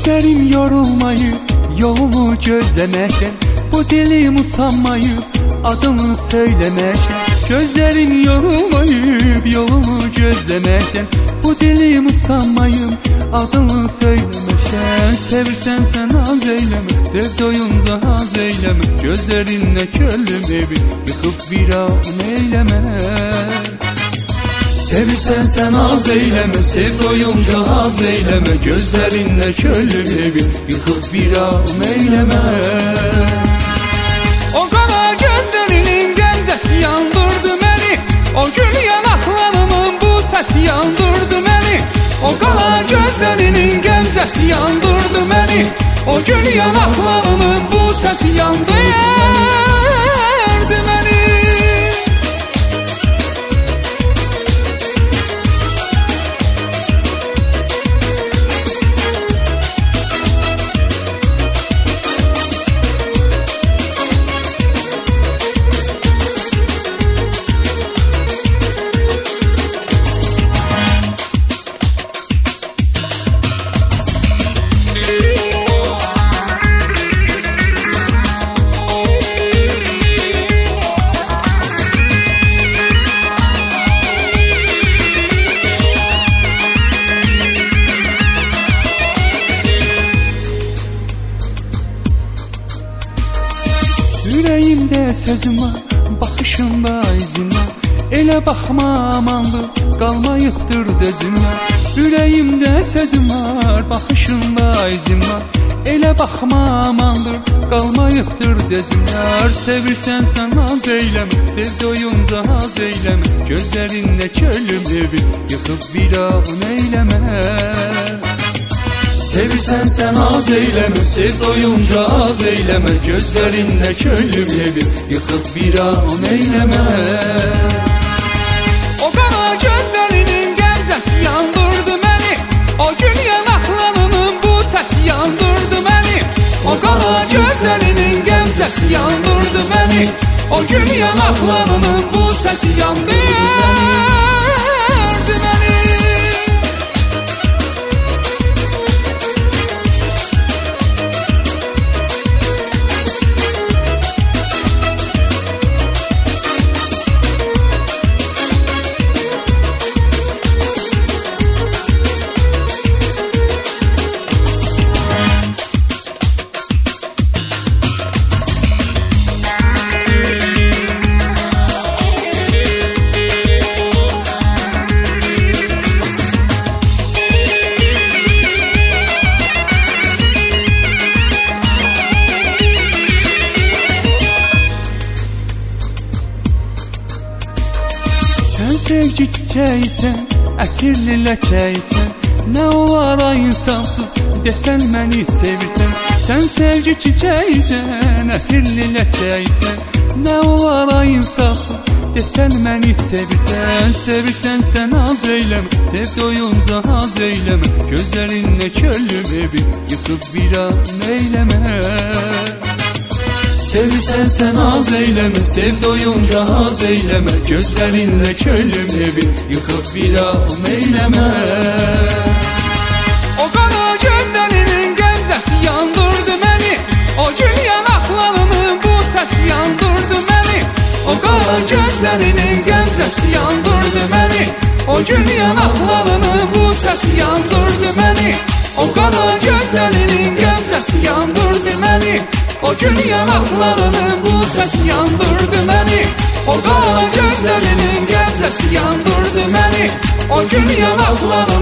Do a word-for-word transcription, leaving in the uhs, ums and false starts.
Gözlerim yorulmayıp yolumu gözlemekten, bu dilim usanmayıp adını söylemekten. Gözlerim yorulmayıp yolumu gözlemekten, bu dilim usanmayıp adını söylemekten. Sevirsen sen az eyleme, sev doyunca az eyleme. Gözlerinle körlüm evi yıkıp bir an eyleme. Sevirsen sen az eyleme, sev doyunca az eyleme. Gözlerinle körlüm evi yıkıp bir an eyleme. O kara gözlerinin gemzesi yandırdı beni, o gül yanaklarının bu sesi yandırdı beni. O kara gözlerinin gemzesi yandırdı beni, o gül yanaklarının bu sesi yandırdı beni. Yüreğimde sözüm var, bakışımda izin var. Elə baxma amandır, qalmayıbdır dözüm var. Yüreğimde sözüm var, bakışımda izin var. Elə baxma amandır, qalmayıbdır dözüm var. Sevirsən sən az eyleme, sev doyunca az eyleme. Gözlerinle körlüm evi yıkıp bir an eyleme. Sevirsen sen az eyleme, sev doyunca az eyleme. Gözlerinle körlüm evi yıkıp bir an eyleme. O kara gözlerinin gemzesi yandırdı beni, o gül yanaklarının bu sesi yandırdı beni. O kara gözlerinin gemzesi yandırdı beni, o gül yanaklarının bu sesi yandırdı beni. Sen sevgi çiçeğisən, ətirli ləçəyisən. Nə olar ay insansız, desən məni sevirsən. Sən sevgi çiçeğisən, ətirli ləçəyisən. Nə olar ay insansız, desən məni sevirsən. Sevirsən sən az eyləmə, sev doyunca az eyləmə. Gözlərinlə körlüm evi yıkıp bir an eyləmə. Sevirsen sen az eyleme, sev doyunca az eyleme. Gözlerinle körlüm evi yıkıp bir an eyleme. O kara gözlerinin gemzesi yandırdı beni, o gül yanaklarının bu sesi yandırdı beni. O kara gözlerinin gemzesi yandırdı beni, o gül yanaklarının bu sesi yandırdı beni. O kara gözlerinin gemzesi yandırdı beni, o gül yanaklarının bu sesi yandırdı beni. O kara gözlerinin gemzesi yandırdı beni, o gül yanaklarının